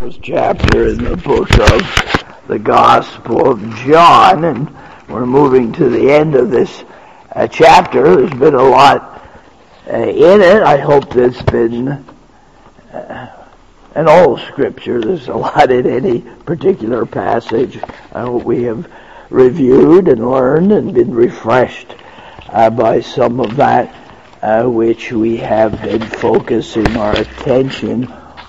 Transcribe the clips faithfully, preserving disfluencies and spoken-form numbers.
First chapter in the book of the Gospel of John, and we're moving to the end of this uh, chapter. There's been a lot uh, in it. I hope there's been, uh, in all Scripture, there's a lot in any particular passage. I hope we have reviewed and learned and been refreshed uh, by some of that uh, which we have been focusing our attention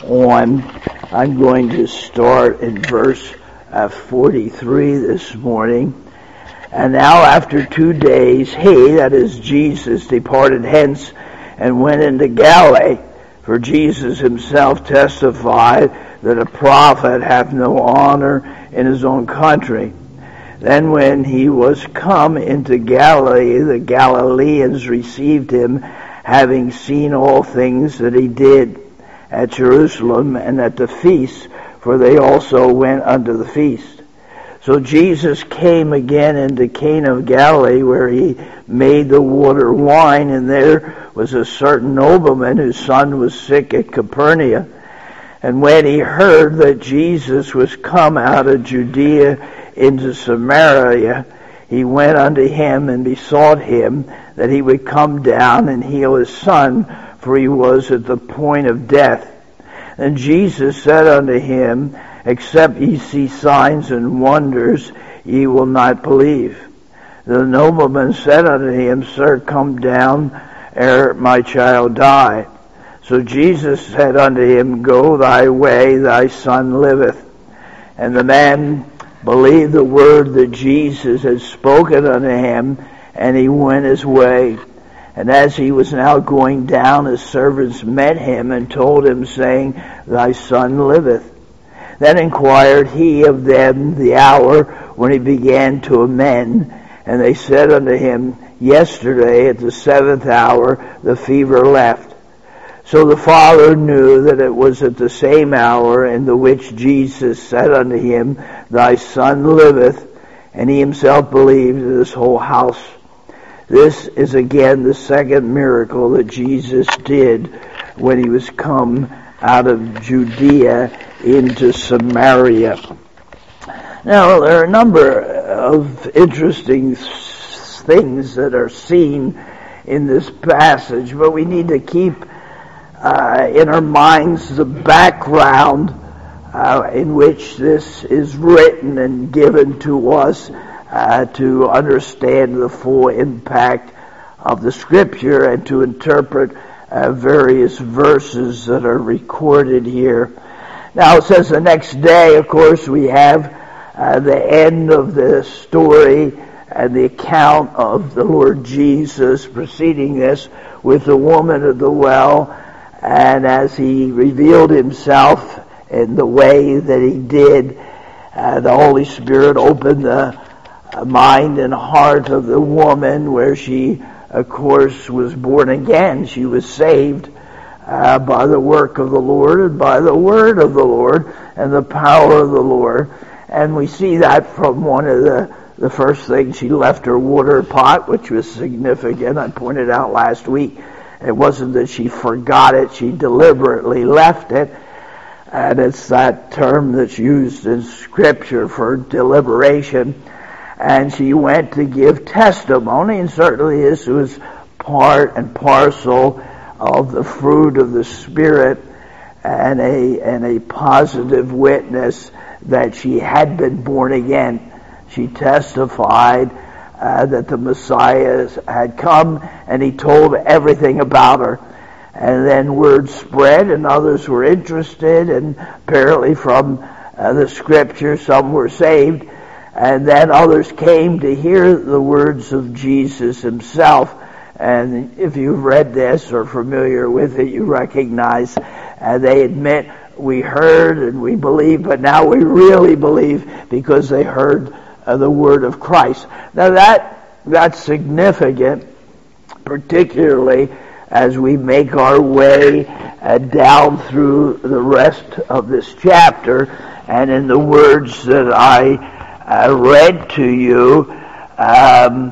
on. I'm going to start in verse uh, forty-three this morning. And now after two days, he, that is Jesus, departed hence and went into Galilee. For Jesus himself testified that a prophet hath no honor in his own country. Then when he was come into Galilee, the Galileans received him, having seen all things that he did at Jerusalem and at the feast, for they also went unto the feast. So Jesus came again into Cana of Galilee, where he made the water wine, and there was a certain nobleman whose son was sick at Capernaum. And when he heard that Jesus was come out of Judea into Samaria, he went unto him and besought him that he would come down and heal his son, for he was at the point of death. And Jesus said unto him, Except ye see signs and wonders, ye will not believe. The nobleman said unto him, Sir, come down ere my child die. So Jesus said unto him, Go thy way, thy son liveth. And the man believed the word that Jesus had spoken unto him, and he went his way. And as he was now going down, his servants met him and told him, saying, Thy son liveth. Then inquired he of them the hour when he began to amend. And they said unto him, Yesterday at the seventh hour the fever left. So the father knew that it was at the same hour in the which Jesus said unto him, Thy son liveth. And he himself believed, in his whole house. This is again the second miracle that Jesus did when he was come out of Judea into Samaria. Now, there are a number of interesting things that are seen in this passage, but we need to keep uh, in our minds the background uh, in which this is written and given to us Uh, to understand the full impact of the Scripture and to interpret uh, various verses that are recorded here. Now it says the next day, of course, we have uh, the end of the story and the account of the Lord Jesus preceding this with the woman of the well, and as he revealed himself in the way that he did, uh, the Holy Spirit opened the mind and heart of the woman, where she, of course, was born again. She was saved uh, by the work of the Lord and by the word of the Lord and the power of the Lord. And we see that from one of the, the first things. She left her water pot, which was significant. I pointed out last week, it wasn't that she forgot it, she deliberately left it. And it's that term that's used in Scripture for deliberation. And she went to give testimony, and certainly this was part and parcel of the fruit of the Spirit, and a and a positive witness that she had been born again. She testified uh, that the Messiah had come, and he told everything about her. And then word spread, and others were interested, and apparently from uh, the Scripture some were saved. And then others came to hear the words of Jesus himself. And if you've read this or familiar with it, you recognize uh, they admit, we heard and we believe, but now we really believe because they heard uh, the word of Christ. Now that that's significant, particularly as we make our way uh, down through the rest of this chapter. And in the words that I I read to you um,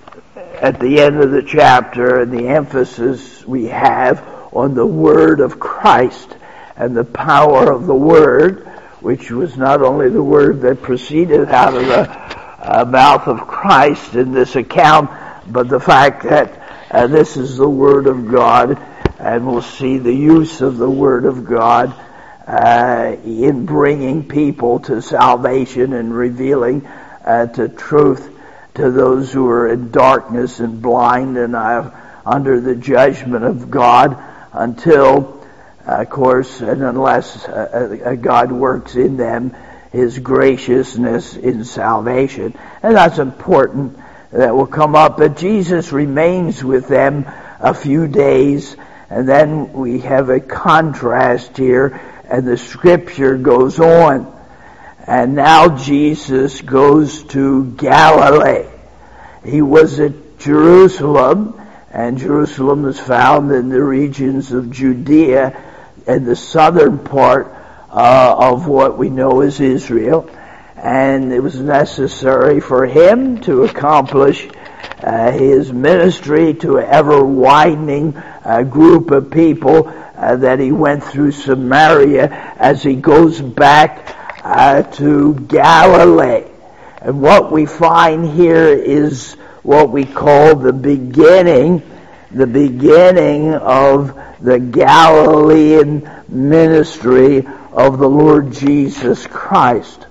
at the end of the chapter, and the emphasis we have on the Word of Christ and the power of the Word, which was not only the word that proceeded out of the uh, mouth of Christ in this account, but the fact that uh, this is the Word of God, and we'll see the use of the Word of God uh, in bringing people to salvation and revealing uh, to truth to those who are in darkness and blind and uh, under the judgment of God until, uh, of course, and unless uh, uh, God works in them His graciousness in salvation. And that's important. That will come up. But Jesus remains with them a few days, and then we have a contrast here, and the scripture goes on. And now Jesus goes to Galilee. He was at Jerusalem, and Jerusalem is found in the regions of Judea and the southern part uh, of what we know as Israel. And it was necessary for him to accomplish uh, his ministry to an ever-widening uh, group of people uh, that he went through Samaria as he goes back uh, to Galilee. And what we find here is what we call the beginning, the beginning of the Galilean ministry of the Lord Jesus Christ.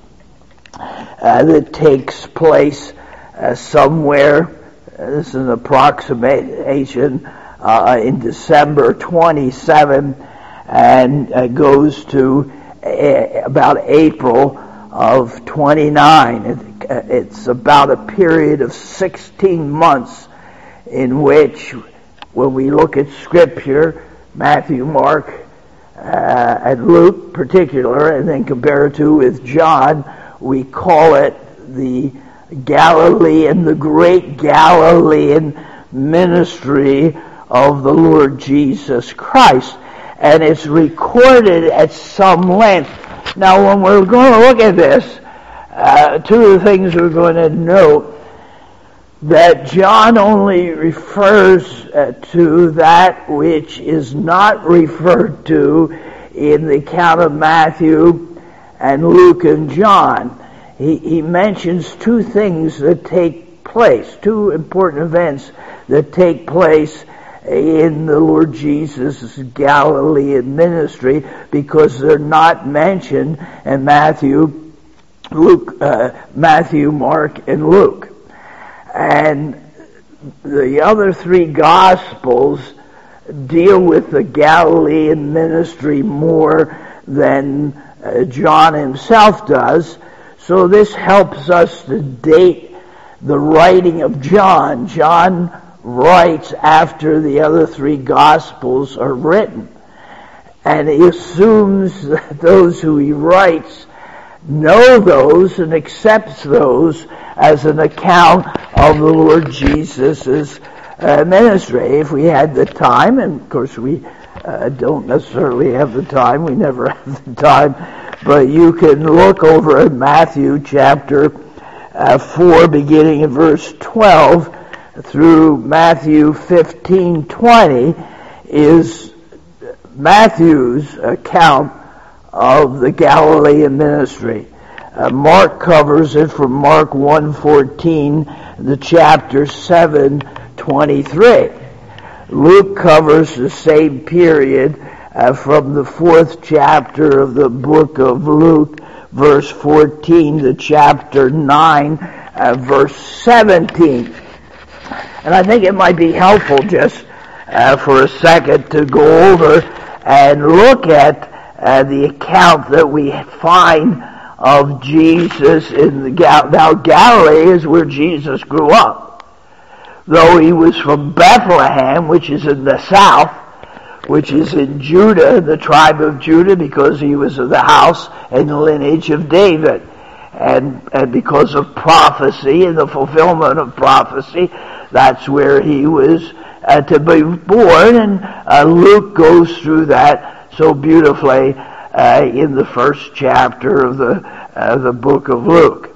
Uh, that takes place uh, somewhere, uh, this is an approximation, uh, in December twenty-seventh, and uh, goes to uh, about April of twenty-nine. It, uh, it's about a period of sixteen months in which, when we look at Scripture, Matthew, Mark, uh, and Luke particular, and then compare it to with John, we call it the Galilean, the great Galilean ministry of the Lord Jesus Christ. And it's recorded at some length. Now, when we're going to look at this, uh, two of the things we're going to note, that John only refers uh, to that which is not referred to in the account of Matthew and Luke and John. He, he mentions two things that take place, two important events that take place in the Lord Jesus' Galilean ministry, because they're not mentioned in Matthew, Luke, uh, Matthew, Mark, and Luke. And the other three Gospels deal with the Galilean ministry more than Uh, John himself does, so this helps us to date the writing of John. John writes after the other three Gospels are written, and he assumes that those who he writes know those and accepts those as an account of the Lord Jesus' uh, ministry. If we had the time, and of course we Uh, don't necessarily have the time. We never have the time. But you can look over at Matthew chapter uh, four, beginning in verse twelve, through Matthew fifteen twenty, is Matthew's account of the Galilean ministry. Uh, Mark covers it from Mark one fourteen, the chapter seven twenty-three. Luke covers the same period uh, from the fourth chapter of the book of Luke, verse fourteen, to chapter nine, uh, verse seventeen. And I think it might be helpful just uh, for a second to go over and look at uh, the account that we find of Jesus in the Gal- now Galilee is where Jesus grew up. Though he was from Bethlehem, which is in the south, which is in Judah, the tribe of Judah, because he was of the house and lineage of David. And, and because of prophecy and the fulfillment of prophecy, that's where he was uh, to be born. And uh, Luke goes through that so beautifully uh, in the first chapter of the, uh, the book of Luke.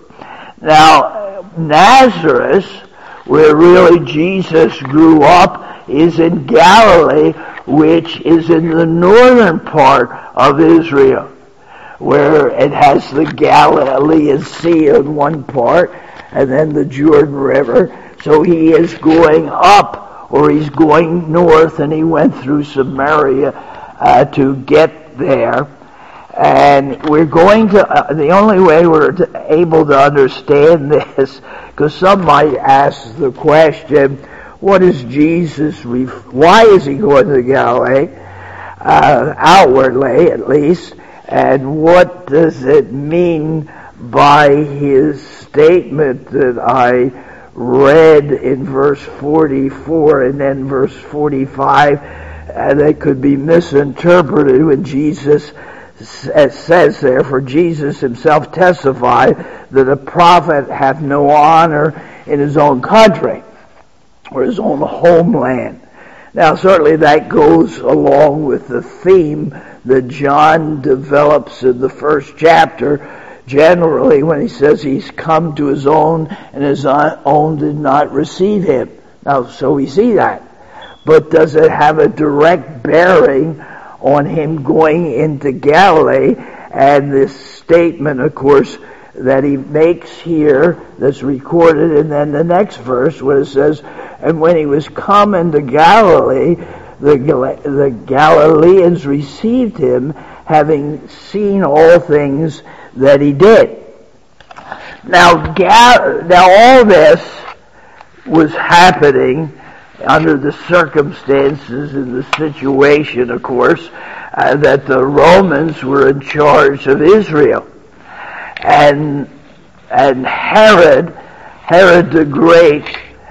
Now, Nazareth, where really Jesus grew up, is in Galilee, which is in the northern part of Israel, where it has the Galilean Sea on one part, and then the Jordan River. So he is going up, or he's going north, and he went through Samaria uh, to get there. And we're going to, uh, the only way we're to, able to understand this, because some might ask the question, what is Jesus, ref- why is he going to Galilee, uh, outwardly at least, and what does it mean by his statement that I read in verse forty-four and then verse forty-five, uh, that could be misinterpreted when Jesus says there, for Jesus himself testified that a prophet hath no honor in his own country or his own homeland. Now certainly that goes along with the theme that John develops in the first chapter, generally when he says he's come to his own and his own did not receive him. Now so we see that. But does it have a direct bearing on him going into Galilee? And this statement, of course, that he makes here, that's recorded, and then the next verse where it says, and when he was come into Galilee, the, Gal- the Galileans received him, having seen all things that he did. Now, Gal- now all this was happening under the circumstances and the situation, of course, uh, that the Romans were in charge of Israel. And and Herod, Herod the Great,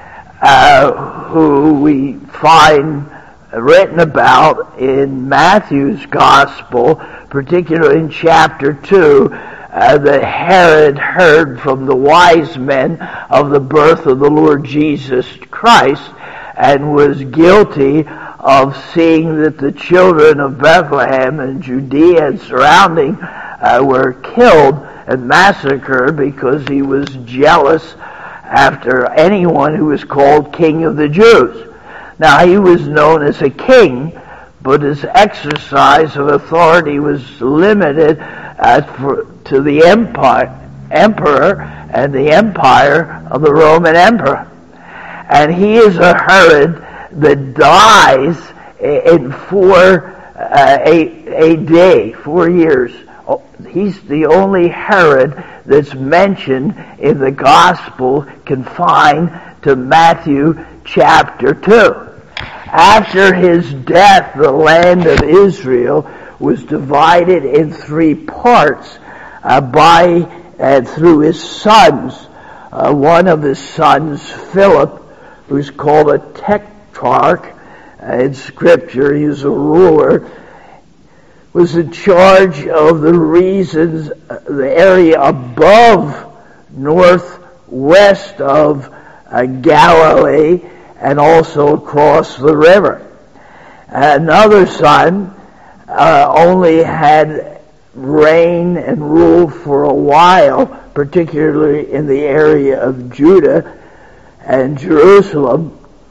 uh, who we find written about in Matthew's Gospel, particularly in chapter two, uh, that Herod heard from the wise men of the birth of the Lord Jesus Christ, and was guilty of seeing that the children of Bethlehem and Judea and surrounding uh, were killed and massacred because he was jealous after anyone who was called King of the Jews. Now he was known as a king, but his exercise of authority was limited uh, for, to the empire, emperor and the empire of the Roman emperor. And he is a Herod that dies in four uh, A D, four years. He's the only Herod that's mentioned in the Gospel confined to Matthew chapter two. After his death, the land of Israel was divided in three parts uh, by and through his sons. Uh, one of his sons, Philip, who's called a tetrarch uh, in Scripture, he was a ruler, was in charge of the regions, uh, the area above, northwest of uh, Galilee, and also across the river. Another son uh, only had reign and rule for a while, particularly in the area of Judah and Jerusalem,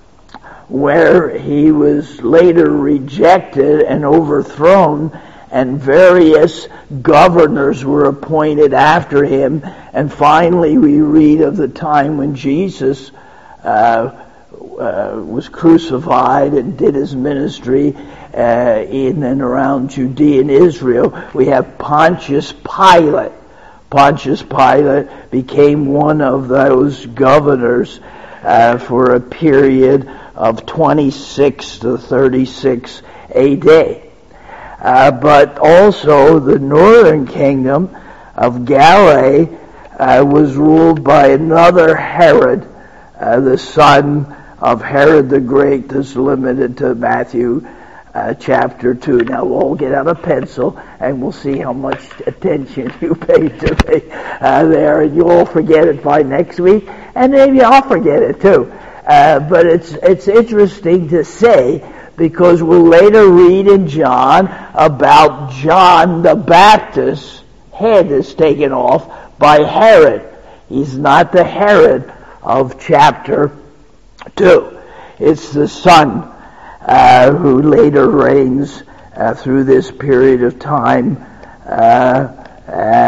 where he was later rejected and overthrown, and various governors were appointed after him. And finally we read of the time when Jesus uh, uh, was crucified and did his ministry uh, in and around Judea and Israel. We have Pontius Pilate. Pontius Pilate became one of those governors uh, for a period of twenty-six to thirty-six A D. Uh, but also the northern kingdom of Galilee uh, was ruled by another Herod, uh, the son of Herod the Great, that's limited to Matthew uh, chapter two. Now we'll all get out a pencil and we'll see how much attention you paid to me uh, there, and you'll all forget it by next week, and maybe I'll forget it too. Uh, but it's it's interesting to say, because we'll later read in John about John the Baptist's head is taken off by Herod. He's not the Herod of chapter two. It's the son uh, who later reigns uh, through this period of time uh, uh,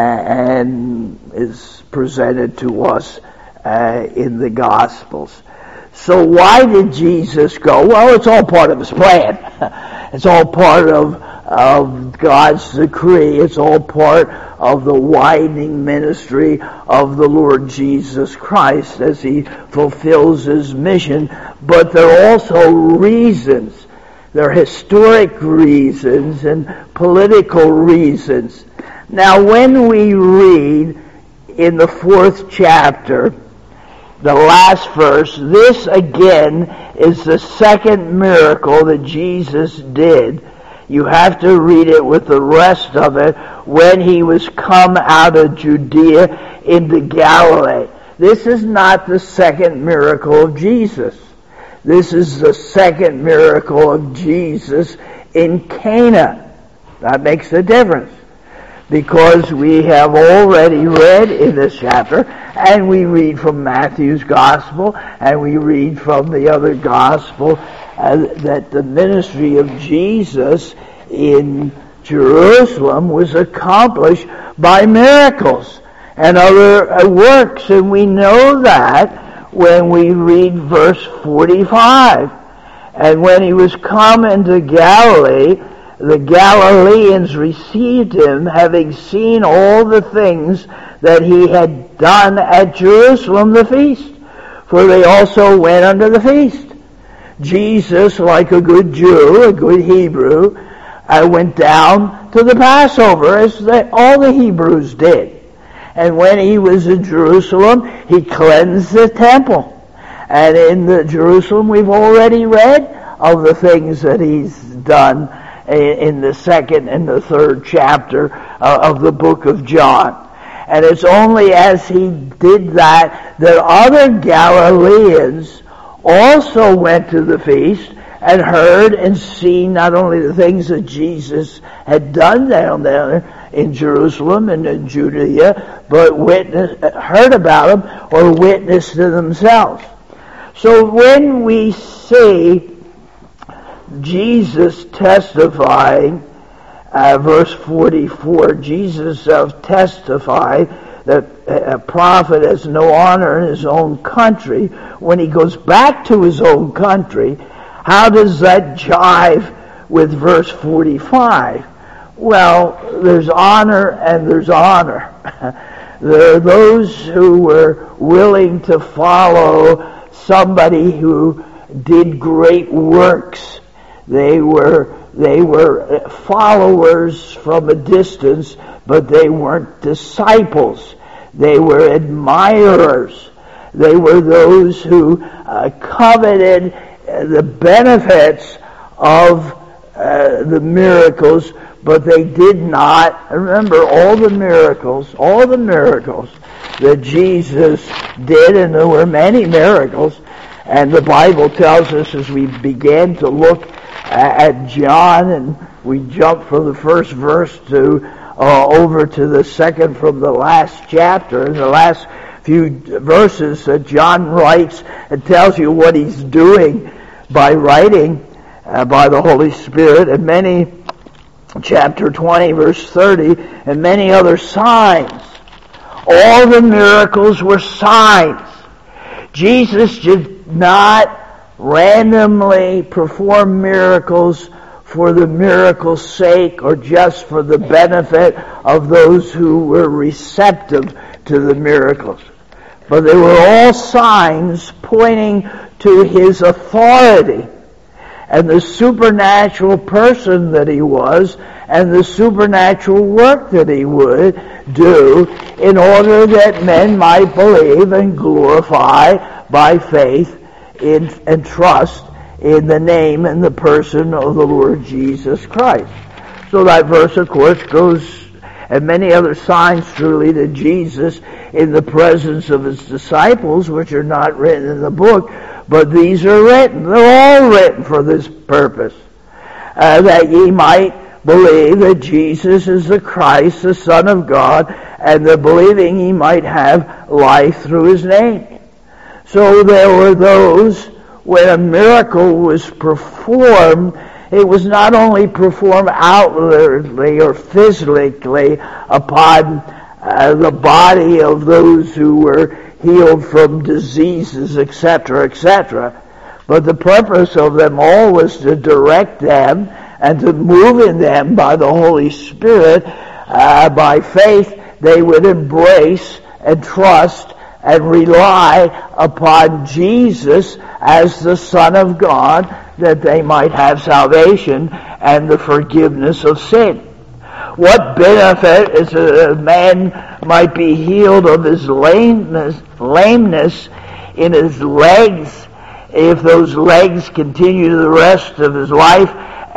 and is presented to us uh, in the Gospels. So why did Jesus go? Well, it's all part of his plan. It's all part of, of God's decree. It's all part of the widening ministry of the Lord Jesus Christ as he fulfills his mission. But there are also reasons. There are historic reasons and political reasons. Now, when we read in the fourth chapter, the last verse, this again is the second miracle that Jesus did. You have to read it with the rest of it, when he was come out of Judea into Galilee. This is not the second miracle of Jesus. This is the second miracle of Jesus in Cana. That makes a difference, because we have already read in this chapter, and we read from Matthew's Gospel, and we read from the other Gospel, uh, that the ministry of Jesus in Jerusalem was accomplished by miracles and other uh, works, and we know that when we read verse forty-five. And when he was come into Galilee, the Galileans received him, having seen all the things that he had done at Jerusalem the feast, for they also went unto the feast. Jesus, like a good Jew, a good Hebrew, uh, went down to the Passover, as they, all the Hebrews did. And when he was in Jerusalem, he cleansed the temple. And in the Jerusalem, we've already read of the things that he's done in the second and the third chapter of the book of John. And it's only as he did that that other Galileans also went to the feast and heard and seen not only the things that Jesus had done down there in Jerusalem and in Judea, but witness, heard about them or witnessed to themselves. So when we see Jesus testifying, uh, verse forty-four, Jesus self testified that a prophet has no honor in his own country. When he goes back to his own country, how does that jive with verse forty-five? Well, there's honor and there's honor. There are those who were willing to follow somebody who did great works. They were they were followers from a distance, but they weren't disciples. They were admirers. They were those who uh, coveted the benefits of uh, the miracles, but they did not. Remember, all the miracles, all the miracles that Jesus did, and there were many miracles, and the Bible tells us as we began to look at John, and we jumped from the first verse to uh, over to the second from the last chapter. In the last few verses, uh, John writes and tells you what he's doing by writing uh, by the Holy Spirit, and many, chapter twenty, verse thirty, and many other signs. All the miracles were signs. Jesus did not randomly perform miracles for the miracle's sake or just for the benefit of those who were receptive to the miracles. But they were all signs pointing to his authority and the supernatural person that he was and the supernatural work that he would do in order that men might believe and glorify by faith in, and trust in the name and the person of the Lord Jesus Christ. So that verse, of course, goes, and many other signs truly, to Jesus in the presence of his disciples, which are not written in the book, but these are written. They're all written for this purpose, uh, that ye might believe that Jesus is the Christ, the Son of God, and the believing ye might have life through his name. So there were those, when a miracle was performed, It was not only performed outwardly or physically upon uh, the body of those who were healed from diseases, et cetera, et cetera, but the purpose of them all was to direct them and to move in them by the Holy Spirit. Uh, by faith, they would embrace and trust and rely upon Jesus as the Son of God, that they might have salvation and the forgiveness of sin. What benefit is a man might be healed of his lameness, lameness in his legs if those legs continue the rest of his life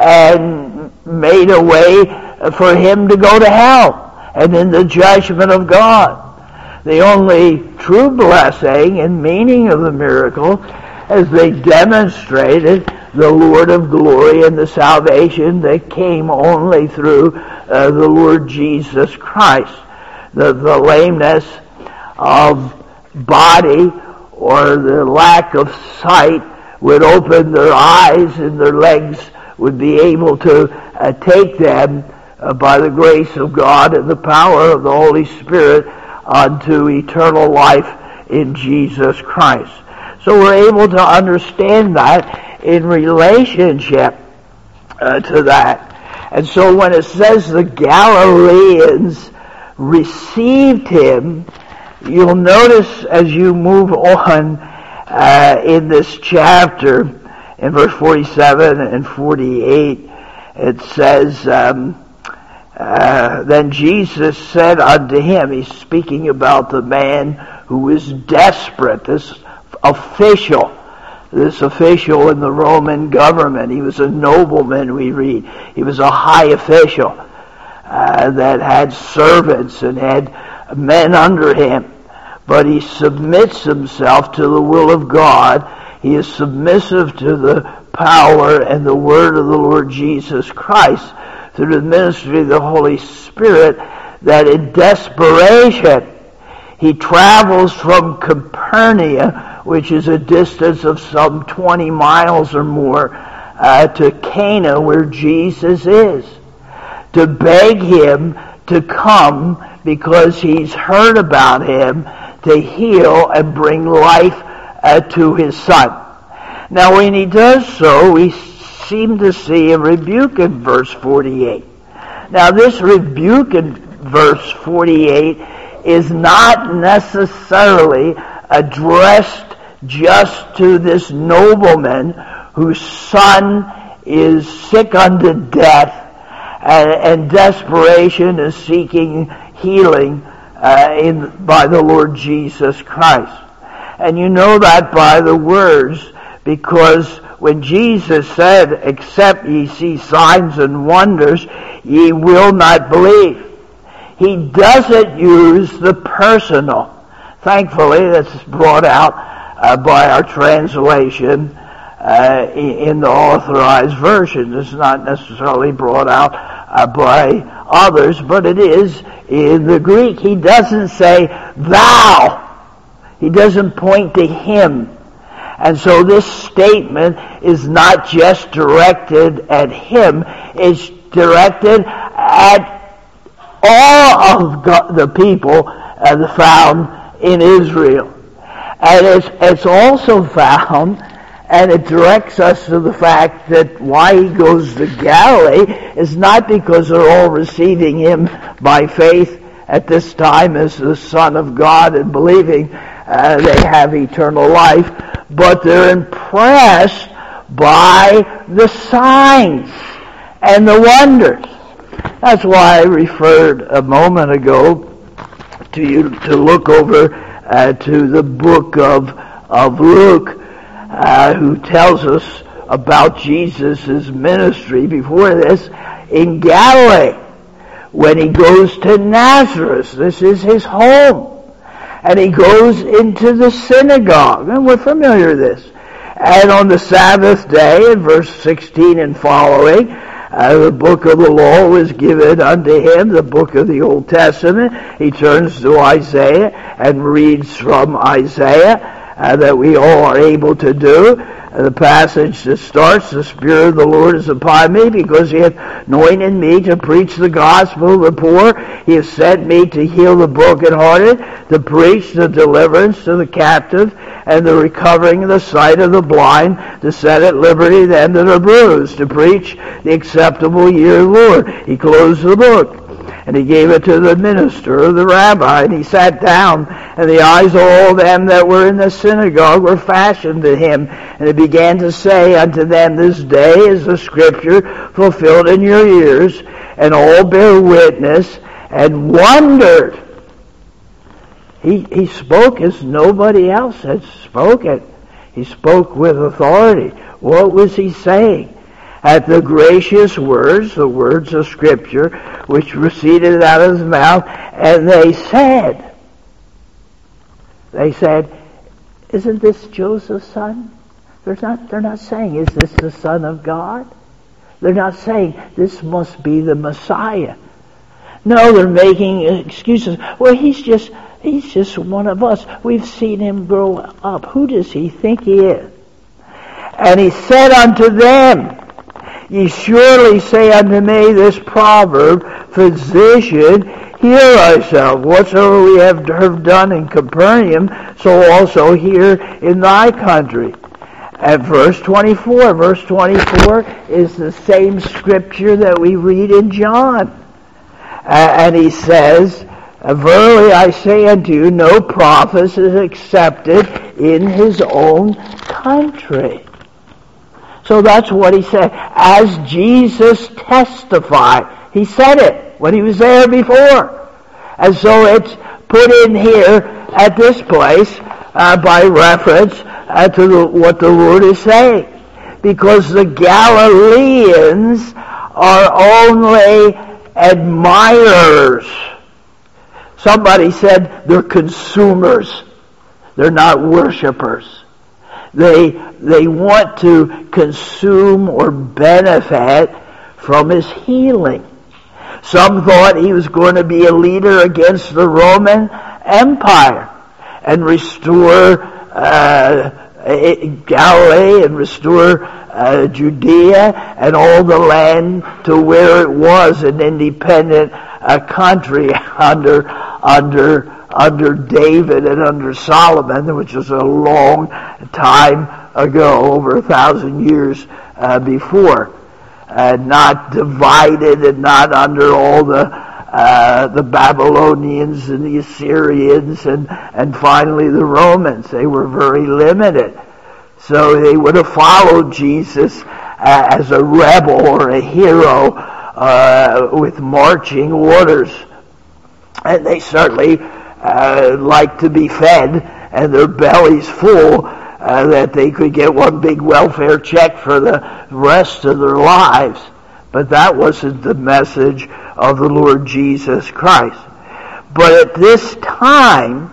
and made a way for him to go to hell and in the judgment of God. The only true blessing and meaning of the miracle, as they demonstrated the Lord of glory and the salvation that came only through uh, the Lord Jesus Christ. The, the lameness of body or the lack of sight would open their eyes, and their legs would be able to uh, take them uh, by the grace of God and the power of the Holy Spirit unto eternal life in Jesus Christ. So we're able to understand that in relationship uh, to that. And so when it says the Galileans received him, you'll notice as you move on uh, in this chapter, in verse forty-seven and forty-eight, it says, um, uh, then Jesus said unto him, he's speaking about the man who was desperate, this official, this official in the Roman government. He was a nobleman, we read. He was a high official uh, that had servants and had men under him. But he submits himself to the will of God. He is submissive to the power and the word of the Lord Jesus Christ through the ministry of the Holy Spirit, that in desperation he travels from Capernaum, which is a distance of some twenty miles or more, uh, to Cana, where Jesus is, to beg him to come because he's heard about him, to heal and bring life uh, to his son. Now when he does so, we seem to see a rebuke in verse forty-eight. Now this rebuke in verse forty-eight is not necessarily addressed just to this nobleman whose son is sick unto death and, and desperation is seeking healing uh, in by the Lord Jesus Christ. And you know that by the words, because when Jesus said, except ye see signs and wonders, ye will not believe. He doesn't use the personal. Thankfully, that's brought out uh, by our translation uh, in the authorized version. It's not necessarily brought out uh, by others, but it is in the Greek. He doesn't say thou. He doesn't point to him. And so this statement is not just directed at him, it's directed at all of God, the people uh, found in Israel. And it's, it's also found, and it directs us to the fact that why he goes to Galilee is not because they're all receiving him by faith at this time as the Son of God and believing uh, they have eternal life, but they're impressed by the signs and the wonders. That's why I referred a moment ago to you to look over uh, to the book of of Luke, uh, who tells us about Jesus' ministry before this in Galilee, when he goes to Nazareth. This is his home. And he goes into the synagogue. And we're familiar with this. And on the Sabbath day, in verse sixteen and following, uh, the book of the law was given unto him, the book of the Old Testament. He turns to Isaiah and reads from Isaiah, uh, that we all are able to do. the passage that starts, the Spirit of the Lord is upon me, because he hath anointed me to preach the gospel to the poor. He hath sent me to heal the brokenhearted, to preach the deliverance to the captive, and the recovering of the sight of the blind, to set at liberty them that are bruised, to preach the acceptable year of the Lord. He closed the book, and he gave it to the minister, the rabbi, and he sat down, and the eyes of all them that were in the synagogue were fastened to him. And he began to say unto them, This day is the scripture fulfilled in your ears. And all bear witness, and wondered. He, he spoke as nobody else had spoken. He spoke with authority. What was he saying? At the gracious words, the words of Scripture, which proceeded out of his mouth, and they said, they said, Isn't this Joseph's son? They're not, they're not saying, Is this the Son of God? They're not saying, This must be the Messiah. No, they're making excuses. Well, he's just, he's just one of us. We've seen him grow up. Who does he think he is? And he said unto them, Ye surely say unto me this proverb, Physician, heal thyself. Whatsoever we have done in Capernaum, so also here in thy country. At verse twenty-four, verse twenty-four is the same scripture that we read in John. Uh, and he says, Verily I say unto you, no prophet is accepted in his own country. So that's what he said. As Jesus testified, he said it when he was there before. And so it's put in here at this place uh, by reference uh, to the, what the Lord is saying. Because the Galileans are only admirers. Somebody said they're consumers. They're not worshipers. They, they want to consume or benefit from his healing. Some thought he was going to be a leader against the Roman Empire and restore uh, Galilee and restore uh, Judea and all the land to where it was an independent uh, country under under under David and under Solomon, which was a long time ago, over a thousand years uh, before. Uh, not divided and not under all the uh, the Babylonians and the Assyrians and, and finally the Romans. They were very limited. So they would have followed Jesus uh, as a rebel or a hero uh, with marching orders. And they certainly uh, liked to be fed and their bellies full, uh, that they could get one big welfare check for the rest of their lives. But that wasn't the message of the Lord Jesus Christ. But at this time,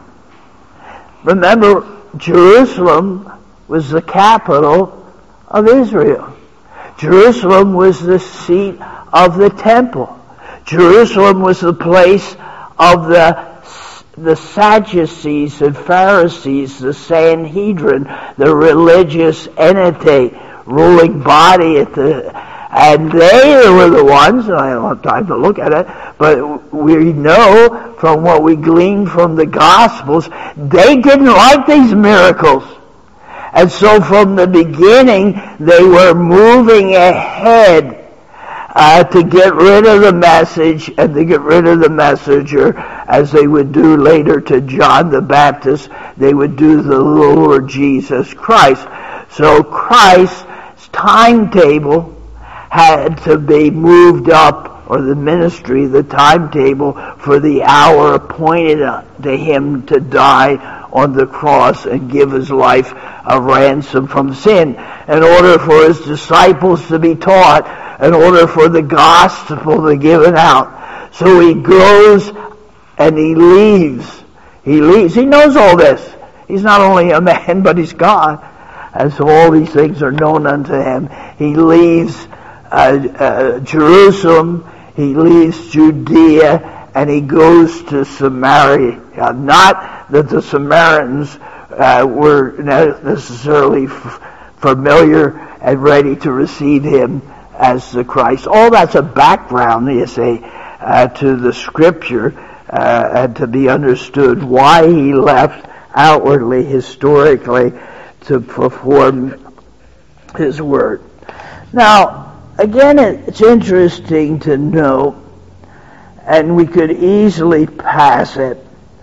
remember, Jerusalem was the capital of Israel. Jerusalem was the seat of the temple. Jerusalem was the place of the the Sadducees and Pharisees, the Sanhedrin, the religious entity, ruling body at the, and they were the ones, and I don't have time to look at it, but we know from what we glean from the Gospels, they didn't like these miracles. And so from the beginning, they were moving ahead Uh, to get rid of the message and to get rid of the messenger, as they would do later to John the Baptist. They would do the Lord Jesus Christ. So Christ's timetable had to be moved up, or the ministry, the timetable for the hour appointed to him to die on the cross and give his life a ransom from sin, in order for his disciples to be taught, in order for the gospel to be given out. So he goes and he leaves. He leaves. He knows all this. He's not only a man, but he's God. And so all these things are known unto him. He leaves uh, uh, Jerusalem. He leaves Judea. And he goes to Samaria. Not that the Samaritans uh, were necessarily f- familiar and ready to receive him as the Christ. All that's a background, you say, uh, to the Scripture, uh, and to be understood why he left outwardly, historically, to perform his word. Now, again, it's interesting to note, and we could easily pass it,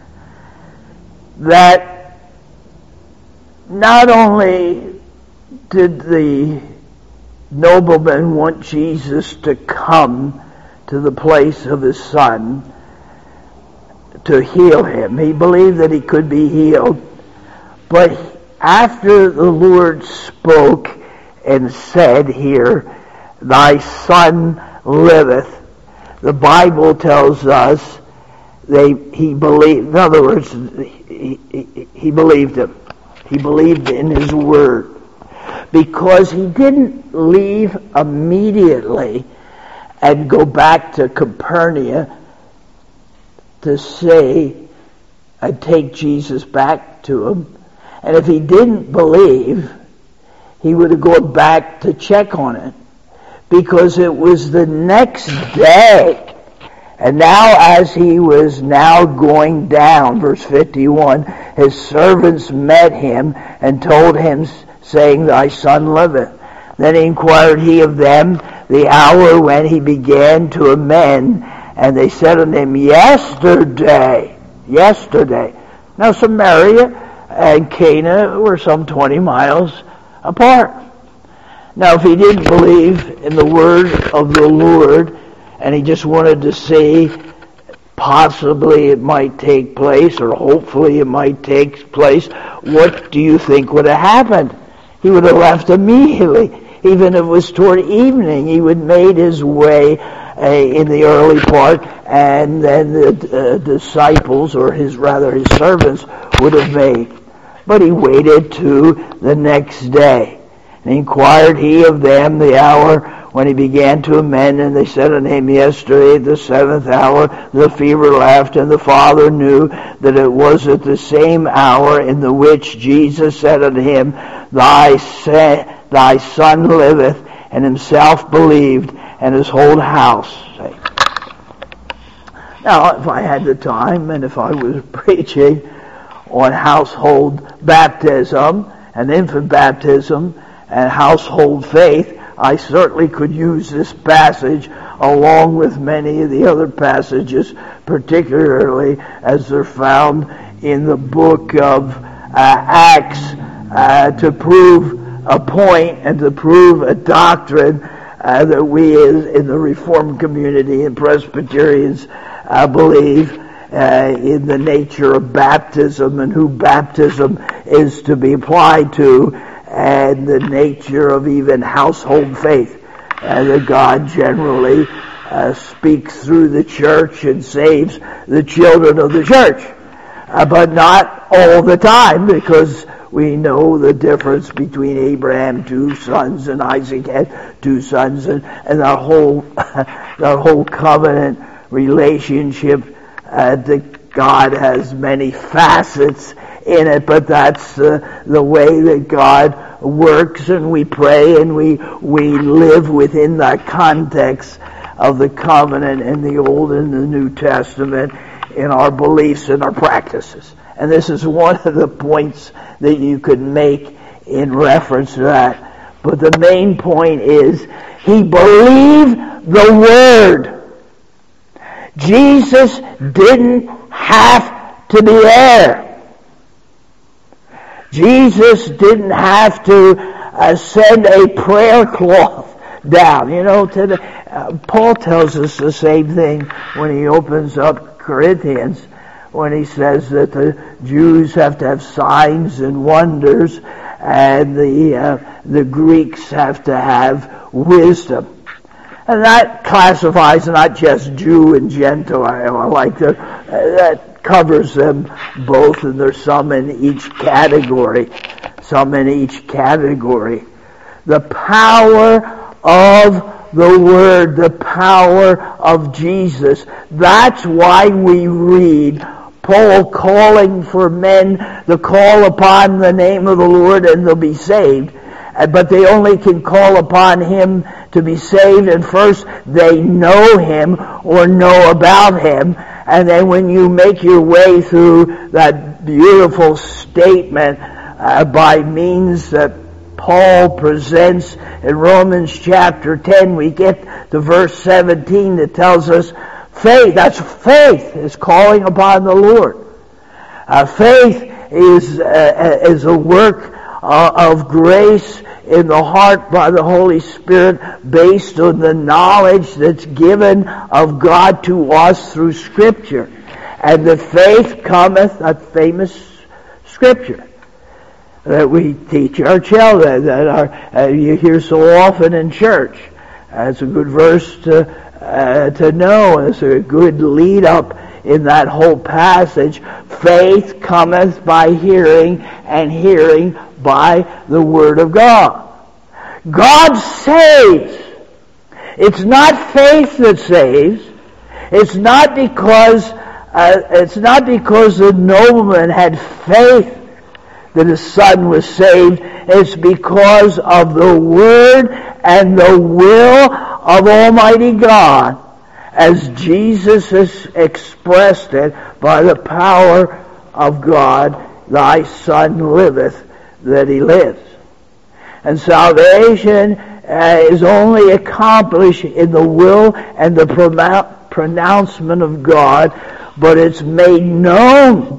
that not only did the nobleman want Jesus to come to the place of his son to heal him. He believed that he could be healed. But after the Lord spoke and said here, "Thy son liveth," the Bible tells us they he believed. In other words, he, he, he believed him. He believed in his word. Because he didn't leave immediately and go back to Capernaum to say, I'd take Jesus back to him. And if he didn't believe, he would have gone back to check on it. Because it was the next day. And now as he was now going down, verse fifty-one, his servants met him and told him, saying, "Thy son liveth." Then inquired he of them the hour when he began to amend, and they said unto him, Yesterday, yesterday. Now Samaria and Cana were some twenty miles apart. Now if he didn't believe in the word of the Lord, and he just wanted to see possibly it might take place, or hopefully it might take place, what do you think would have happened? He would have left immediately. Even if it was toward evening, he would have made his way uh, in the early part, and then the uh, disciples, or his rather his servants, would have made. But he waited to the next day. And inquired he of them the hour when he began to amend, and they said unto him, Yesterday at the seventh hour the fever left, and the father knew that it was at the same hour in the which Jesus said unto him, Thy, sa- thy son liveth, and himself believed, and his whole house. Now, if I had the time, and if I was preaching on household baptism, and infant baptism, and household faith, I certainly could use this passage along with many of the other passages, particularly as they're found in the book of uh, Acts, uh, to prove a point and to prove a doctrine uh, that we as in the Reformed community and Presbyterians uh, believe uh, in the nature of baptism and who baptism is to be applied to, and the nature of even household faith, and that God generally uh, speaks through the church and saves the children of the church. Uh, but not all the time, because we know the difference between Abraham, two sons, and Isaac had two sons, and, and that whole that whole covenant relationship uh, that God has many facets in it, but that's uh, the way that God works, and we pray and we we live within that context of the covenant in the Old and the New Testament in our beliefs and our practices. And this is one of the points that you could make in reference to that. But the main point is, he believed the Word. Jesus didn't have to be there. Jesus didn't have to uh, send a prayer cloth down. You know, to the, uh, Paul tells us the same thing when he opens up Corinthians, when he says that the Jews have to have signs and wonders, and the uh, the Greeks have to have wisdom. And that classifies not just Jew and Gentile. I like that. Uh, that covers them both, and there's some in each category. Some in each category. The power of the Word, the power of Jesus. That's why we read Paul calling for men to call upon the name of the Lord and they'll be saved. but they only can call upon Him to be saved, and first they know Him or know about Him. And then when you make your way through that beautiful statement uh, by means that Paul presents in Romans chapter ten, we get to verse seventeen that tells us faith, that's faith, is calling upon the Lord. Uh, faith is, uh, is a work uh, of grace in the heart by the Holy Spirit based on the knowledge that's given of God to us through Scripture. And the faith cometh, that famous Scripture that we teach our children, that are, uh, you hear so often in church. Uh, it's a good verse to, uh, to know. It's a good lead up in that whole passage. Faith cometh by hearing, and hearing by the Word of God. God saves. It's not faith that saves. It's not because uh, it's not because the nobleman had faith that his son was saved. It's because of the Word and the will of Almighty God, as Jesus has expressed it by the power of God. Thy Son liveth, that He lives. And salvation uh, is only accomplished in the will and the pronou- pronouncement of God, but it's made known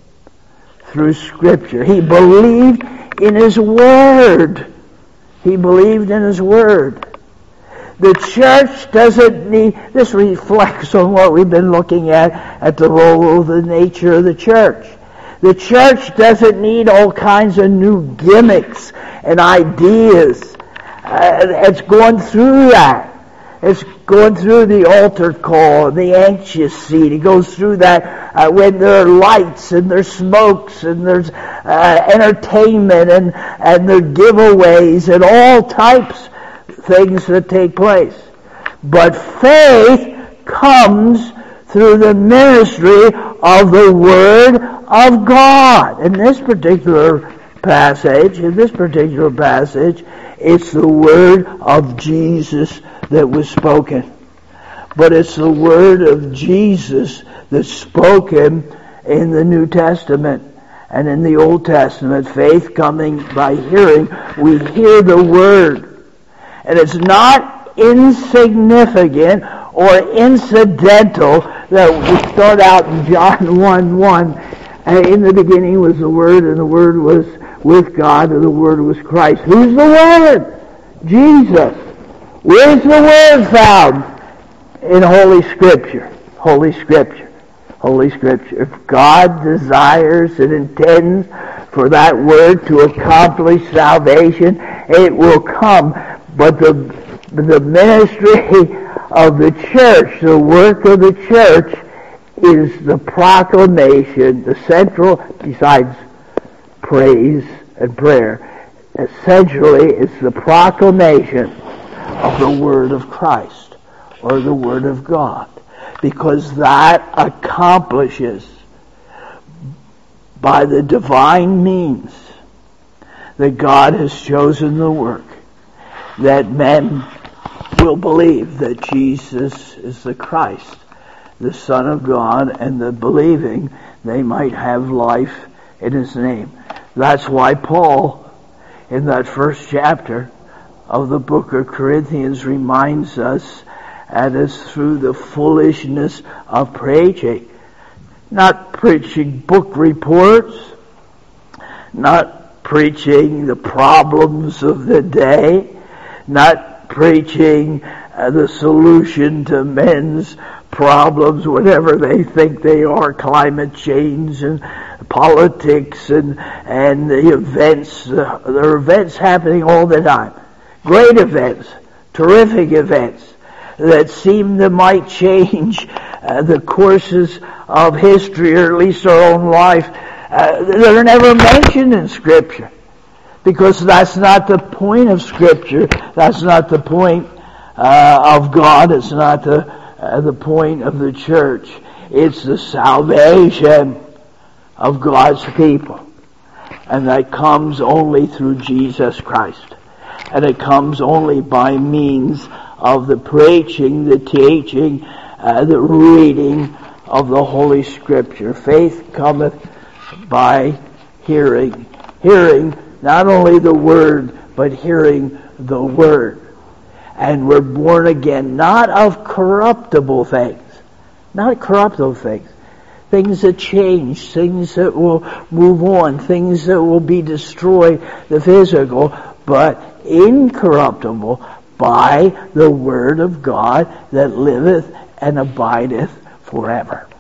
through Scripture. He believed in His Word. He believed in His Word. The church doesn't need, this reflects on what we've been looking at, at the role of the nature of the church. The church doesn't need all kinds of new gimmicks and ideas. Uh, it's going through that. It's going through the altar call and the anxious seat. It goes through that uh, when there are lights and there's smokes and there's uh, entertainment and, and there are giveaways and all types of things that take place. But faith comes through the ministry of the Word of God. In this particular passage, in this particular passage, it's the Word of Jesus that was spoken. But it's the Word of Jesus that's spoken in the New Testament and in the Old Testament. Faith coming by hearing. We hear the Word. And it's not insignificant or incidental that we start out in John one one. And in the beginning was the Word, and the Word was with God, and the Word was Christ. Who's the Word? Jesus. Where's the Word found? In Holy Scripture. Holy Scripture. Holy Scripture. If God desires and intends for that Word to accomplish salvation, it will come. But the, the ministry of the church, the work of the church, is the proclamation, the central, besides praise and prayer, essentially it's the proclamation of the Word of Christ, or the Word of God, because that accomplishes by the divine means that God has chosen the work, that men will believe that Jesus is the Christ, the Son of God, and the believing they might have life in His name. That's why Paul, in that first chapter of the book of Corinthians, reminds us that it's through the foolishness of preaching, not preaching book reports, not preaching the problems of the day, not preaching uh, the solution to men's problems, whatever they think they are, climate change and politics and and the events. Uh, there are events happening all the time. Great events, terrific events that seem to might change uh, the courses of history, or at least our own life. Uh, they're never mentioned in Scripture, because that's not the point of Scripture. That's not the point uh, of God. It's not the uh, the point of the church. It's the salvation of God's people, and that comes only through Jesus Christ. And it comes only by means of the preaching, the teaching, uh, the reading of the Holy Scripture. Faith cometh by hearing. Hearing not only the Word, but hearing the Word. And we're born again, not of corruptible things. Not corruptible things. Things that change, things that will move on, things that will be destroyed, the physical, but incorruptible by the Word of God that liveth and abideth forever.